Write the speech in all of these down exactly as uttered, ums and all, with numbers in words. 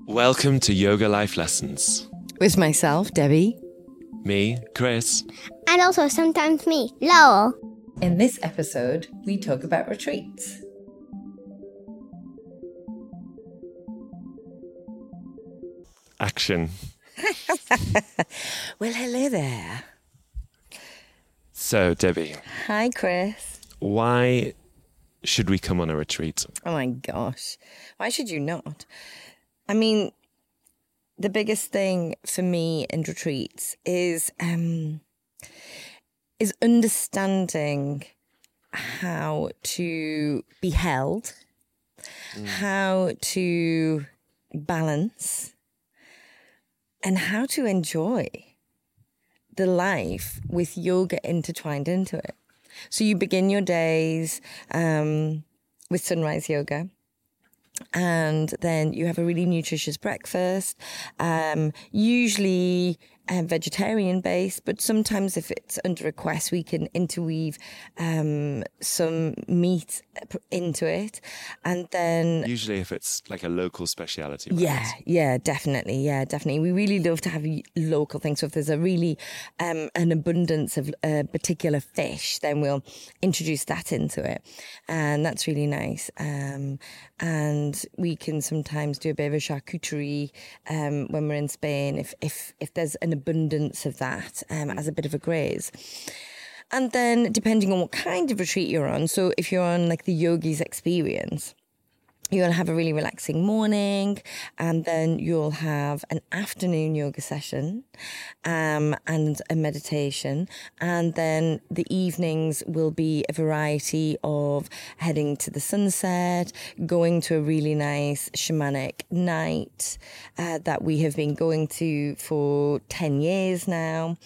Welcome to Yoga Life Lessons. With myself, Debbie. Me, Chris. And also sometimes me, Lowell. In this episode, we talk about retreats. Action. Well, hello there. So, Debbie, Hi, Chris. why should we come on a retreat? Oh my gosh. Why should you not? I mean, the biggest thing for me in retreats is um, is understanding how to be held, mm. how to balance, and how to enjoy the life with yoga intertwined into it. So you begin your days um, with sunrise yoga. And then you have a really nutritious breakfast, um, usually uh, vegetarian based, but sometimes if it's under request, we can interweave um, some meat into it. And then Usually if it's like a local speciality. Yeah, right? yeah, definitely. Yeah, definitely. We really love to have local things. So if there's a really, um, an abundance of a particular fish, then we'll introduce that into it. And that's really nice. Um, and we can sometimes do a bit of a charcuterie um, when we're in Spain, if, if, if there's an abundance of that um, as a bit of a graze. And then depending on what kind of retreat you're on, so if you're on like the Yogi's Experience, you'll have a really relaxing morning, and then you'll have an afternoon yoga session um, and a meditation. And then the evenings will be a variety of heading to the sunset, going to a really nice shamanic night uh, that we have been going to for ten years now,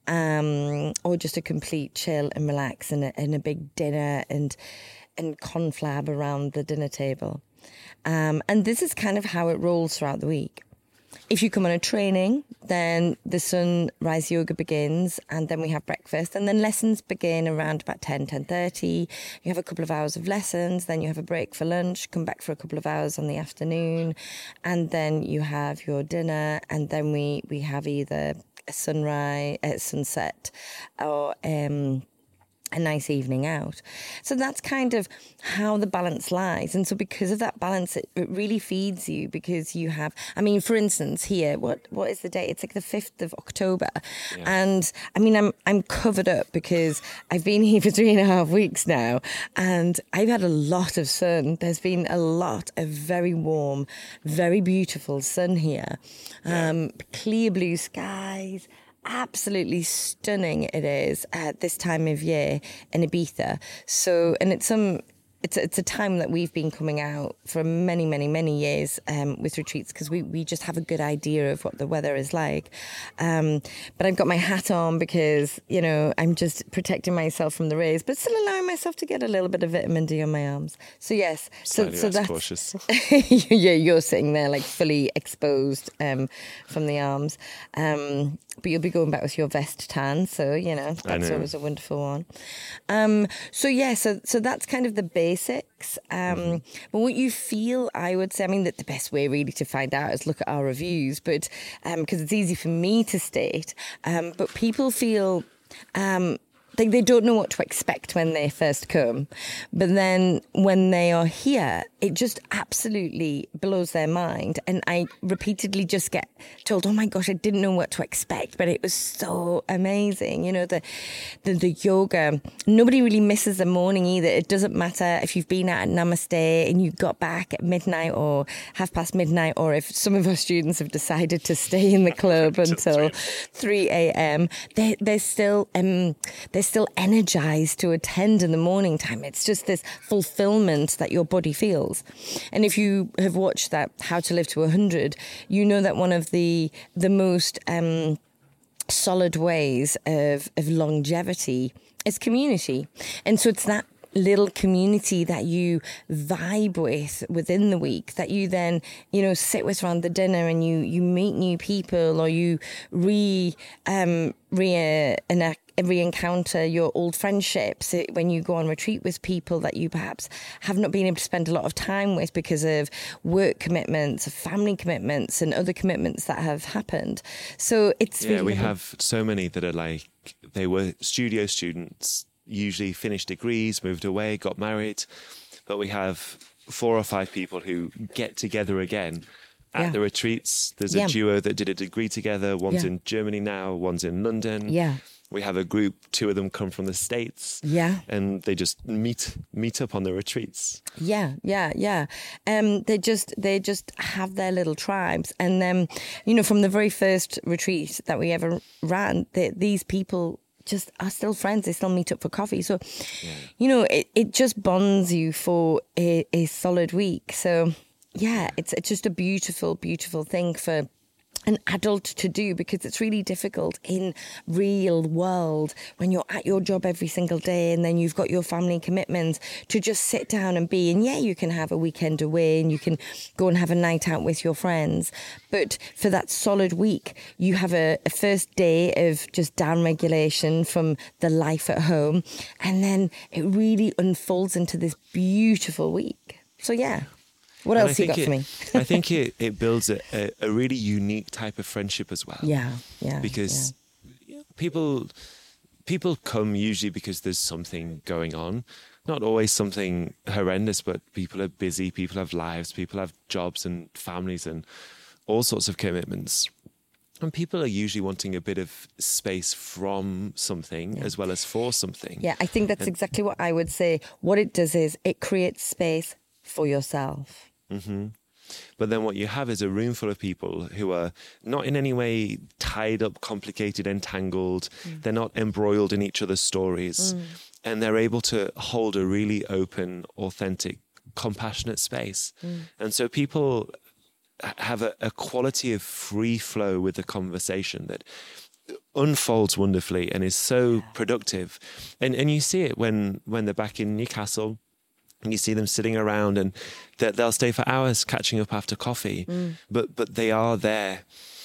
um, or just a complete chill and relax and a, and a big dinner and, and conflab around the dinner table. Um, and this is kind of how it rolls throughout the week. If you come on a training, then the sunrise yoga begins, and then we have breakfast, and then lessons begin around about ten, ten thirty. You have a couple of hours of lessons, then you have a break for lunch, come back for a couple of hours on the afternoon, and then you have your dinner, and then we, we have either a sunrise, a sunset, or um a nice evening out. So that's kind of how the balance lies. And so because of that balance, it, it really feeds you, because you have, I mean, for instance, here, what what is the date? It's like the fifth of October. Yeah. And I mean, I'm I'm covered up because I've been here for three and a half weeks now, and I've had a lot of sun. There's been a lot of very warm, very beautiful sun here. Um, clear blue skies. Absolutely stunning it is at this time of year in Ibiza. So, and it's some, it's it's a time that we've been coming out for many, many, many years um, with retreats, because we, we just have a good idea of what the weather is like. Um, but I've got my hat on because, you know, I'm just protecting myself from the rays, but still allowing myself to get a little bit of vitamin D on my arms. So yes, so Slightly so less that's cautious. yeah, you're sitting there like fully exposed um, from the arms. Um, But you'll be going back with your vest tan, so, you know, that's know. always a wonderful one. Um, so, yeah, so so that's kind of the basics. Um, mm-hmm. But what you feel, I would say, I mean, that the best way really to find out is look at our reviews, but because um, it's easy for me to state, um, but people feel... Um, They, they don't know what to expect when they first come. But then when they are here, it just absolutely blows their mind. And I repeatedly just get told, oh my gosh, I didn't know what to expect, but it was so amazing. You know, the, the, the yoga, nobody really misses the morning either. It doesn't matter if you've been out at Namaste and you got back at midnight or half past midnight, or if some of our students have decided to stay in the club until three a.m. They, they're still, um, they're still energized to attend in the morning time. It's just this fulfillment that your body feels. And if you have watched that How to Live to one hundred, you know that one of the the most um, solid ways of, of longevity is community. And so it's that little community that you vibe with within the week, that you then, you know, sit with around the dinner, and you, you meet new people, or you re, um, re, uh, re-encounter your old friendships when you go on retreat with people that you perhaps have not been able to spend a lot of time with because of work commitments, family commitments, and other commitments that have happened. So it's yeah, really we have so many that are like, they were studio students, usually finished degrees, moved away, got married, but we have four or five people who get together again at Yeah. the retreats. There's a Yeah. duo that did a degree together. One's Yeah. in Germany now, one's in London. Yeah. We have a group, two of them come from the States. Yeah. And they just meet meet up on the retreats. Yeah, yeah, yeah. Um, they just they just have their little tribes, and then, you know, from the very first retreat that we ever ran, they, these people just are still friends. They still meet up for coffee. So, yeah. you know, it, it just bonds you for a, a solid week. So, yeah, it's it's just a beautiful, beautiful thing for an adult to do, because it's really difficult in real world when you're at your job every single day and then you've got your family commitments to just sit down and be. And yeah, you can have a weekend away and you can go and have a night out with your friends, but for that solid week you have a, a first day of just down regulation from the life at home, and then it really unfolds into this beautiful week. So yeah. What And else I you got think for it, me? I think it, it builds a, a, a really unique type of friendship as well. Yeah, yeah. Because yeah. people people come usually because there's something going on. Not always something horrendous, but people are busy, people have lives, people have jobs and families and all sorts of commitments. And people are usually wanting a bit of space from something Yeah. as well as for something. Yeah, I think that's And- exactly what I would say. What it does is it creates space for yourself. Mm-hmm. But then what you have is a room full of people who are not in any way tied up, complicated, entangled. Mm. They're not embroiled in each other's stories. Mm. And they're able to hold a really open, authentic, compassionate space. Mm. And so people have a, a quality of free flow with the conversation that unfolds wonderfully and is so yeah. productive. And and you see it when, when they're back in Newcastle. And you see them sitting around, and they'll stay for hours catching up after coffee. Mm. But but they are there,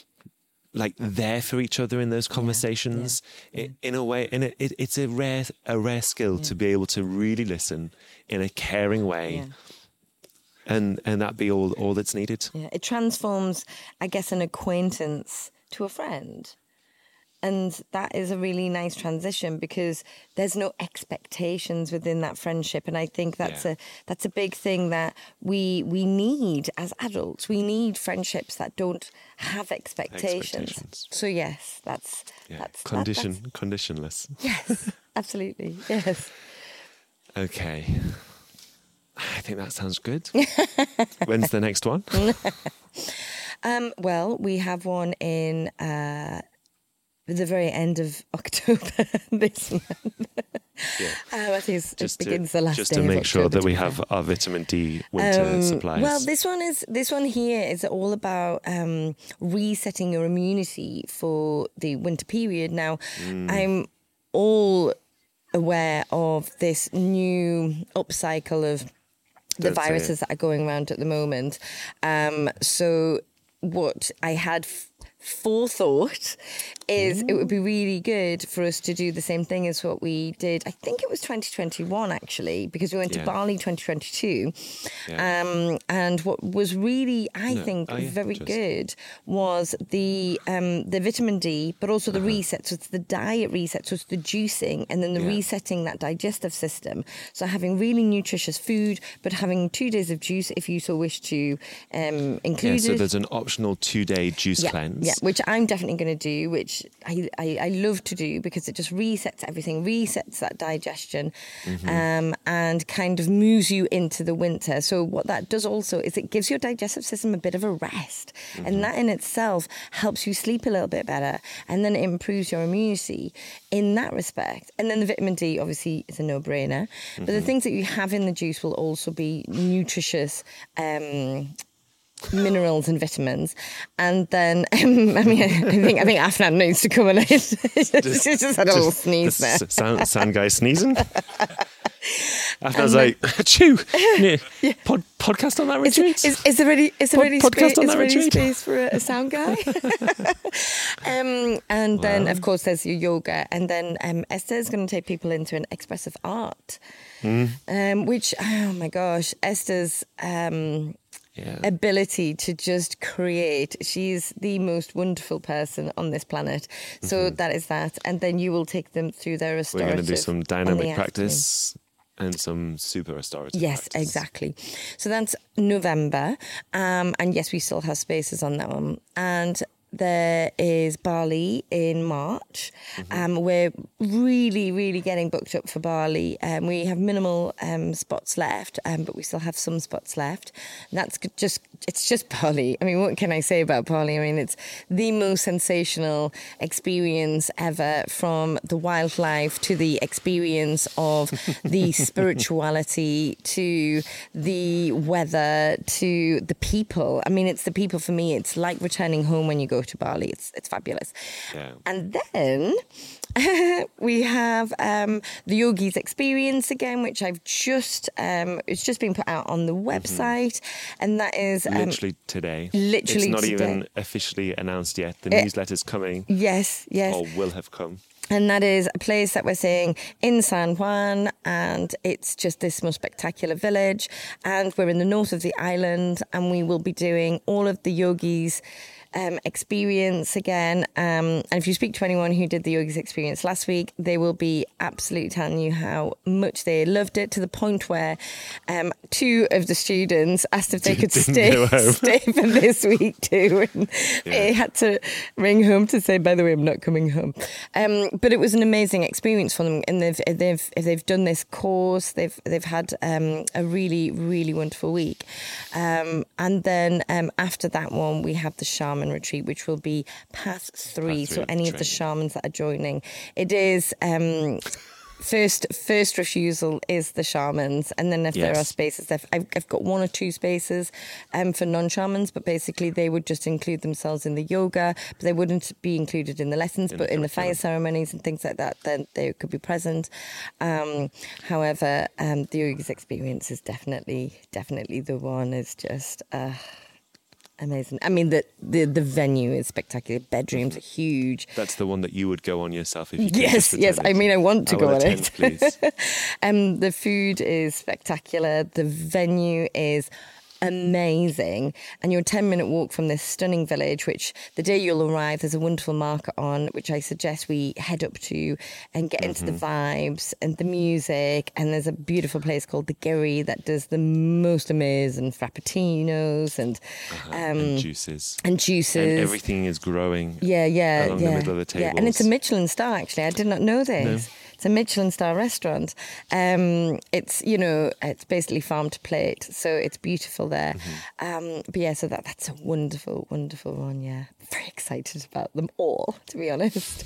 like there for each other in those conversations. Yeah, yeah, in, in a way, and it, it, it's a rare a rare skill yeah. to be able to really listen in a caring way, yeah. and and that be all all that's needed. Yeah, it transforms, I guess, an acquaintance to a friend. And that is a really nice transition, because there's no expectations within that friendship. And I think that's yeah. a that's a big thing that we we need as adults. We need friendships that don't have expectations. expectations. So yes, that's yeah. that's condition that, that's, conditionless. Yes, absolutely. Yes. Okay. I think that sounds good. When's the next one? um, well, we have one in uh, the very end of October this month. Yeah. Um, I think it's, just it begins to, the last just day to make of sure October that we have our vitamin D winter um, supplies. Well, this one is this one here is all about um, resetting your immunity for the winter period. Now, mm. I'm all aware of this new upcycle of the That's viruses it. that are going around at the moment. Um, so what I had f- forethought is Ooh. It would be really good for us to do the same thing as what we did. I think it was twenty twenty-one, actually, because we went yeah. to Bali twenty twenty-two. Yeah. Um, and what was really, I no. think, oh, yeah. very Just... good was the um, the vitamin D, but also the uh-huh. reset. So it's the diet reset, so it's the juicing, and then the yeah. resetting that digestive system. So having really nutritious food, but having two days of juice if you so wish to um, include yeah, so it. there's an optional two-day juice yeah, cleanse. Yeah, which I'm definitely going to do, which I, I, I love to do, because it just resets everything, resets that digestion, mm-hmm. um, and kind of moves you into the winter. So what that does also is it gives your digestive system a bit of a rest, mm-hmm. and that in itself helps you sleep a little bit better, and then it improves your immunity in that respect. And then the vitamin D obviously is a no-brainer, mm-hmm. but the things that you have in the juice will also be nutritious um minerals and vitamins. And then um, I mean I think I think Afnan needs to come on it. She's just, just had a little sneeze there. Sound, sound guy sneezing. After I was like, chew, yeah. Pod, podcast on that Is, retreat. is, is there any, is there Pod- any, podcast spa- on is that there any retreat? space for a, a sound guy? um, and then, Wow. of course, there's your yoga. And then um, Esther's going to take people into an expressive art, Mm. um, which, oh my gosh, Esther's um, Yeah. ability to just create. She's the most wonderful person on this planet. So that is that. And then you will take them through their We're restorative. going to do some on the dynamic afternoon. practice and some super restorative Yes, practice. exactly. So that's November. Um, and yes, we still have spaces on that one. And there is Bali in March. Um, we're really, really getting booked up for Bali. Um, we have minimal um, spots left, um, but we still have some spots left. And that's g- just, it's just Bali. I mean, what can I say about Bali? I mean, it's the most sensational experience ever, from the wildlife to the experience of the spirituality to the weather to the people. I mean, it's the people for me. It's like returning home when you go to Bali. It's it's fabulous. Yeah. And then we have um, the Yogis Experience again, which I've just, um, it's just been put out on the website. And that is... Um, Literally today. literally It's not today. even officially announced yet. The Eh, newsletter's coming yes, yes. or will have come. And that is a place that we're saying in San Juan, and it's just this most spectacular village. And we're in the north of the island, and we will be doing all of the yogis um, experience again. Um, and if you speak to anyone who did the yogis experience last week, they will be absolutely telling you how much they loved it, to the point where um, two of the students asked if they could Didn't stay, go home. stay for this week too. And Yeah. they had to ring home to say, by the way, I'm not coming home. Um, but it was an amazing experience for them, and they've they've if they've done this course, they've they've had um, a really really wonderful week. Um, and then um, after that one, we have the shaman retreat, which will be path three. Path three So of any of the training. shamans that are joining, it is. Um, First, first refusal is the shamans, and then if there are Yes. spaces, I've, I've I've got one or two spaces um, for non-shamans, but basically they would just include themselves in the yoga, but they wouldn't be included in the lessons, In but the in the fire curriculum. ceremonies and things like that, then they could be present. Um, however, um, the yoga's experience is definitely, definitely the one. Is just. Uh, Amazing. I mean, the, the the venue is spectacular. Bedrooms are huge. That's the one that you would go on yourself if you could Yes, just yes. attend I it. mean, I want to I go will on attend, it. please. um, the food is spectacular. The venue is amazing, and you're a ten minute walk from this stunning village, which the day you'll arrive, there's a wonderful market on, which I suggest we head up to and get into the vibes and the music. And there's a beautiful place called the Giri that does the most amazing frappuccinos and Uh-huh. um, and juices. and juices. And everything is growing. Yeah, yeah, along the yeah. middle of the Yeah, and it's a tables. Michelin star, actually. I did not know this. It's a Michelin star restaurant. Um, it's, you know, it's basically farm to plate, so it's beautiful there. Um, but yeah, so that that's a wonderful, wonderful one. Yeah, very excited about them all, to be honest.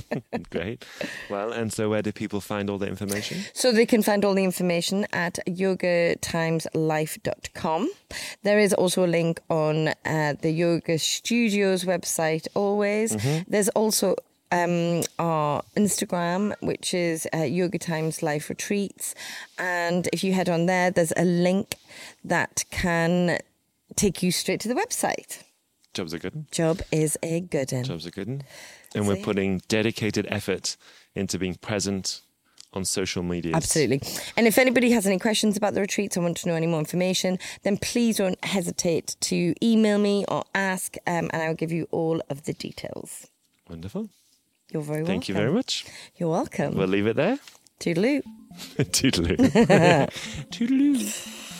Great. Well, and so where do people find all the information? So they can find all the information at yoga times life dot com. There is also a link on uh, the Yoga Studios website always. There's also um, our Instagram, which is uh, Yoga Times Life Retreats. And if you head on there, there's a link that can take you straight to the website. Jobs are good. Job is a good one. Jobs are good. And we're See? putting dedicated effort into being present on social media. Absolutely. And if anybody has any questions about the retreats or want to know any more information, then please don't hesitate to email me or ask, um, and I'll give you all of the details. Wonderful. You're very welcome. Thank you very much. You're welcome. We'll leave it there. Toodaloo. Toodaloo. Toodaloo.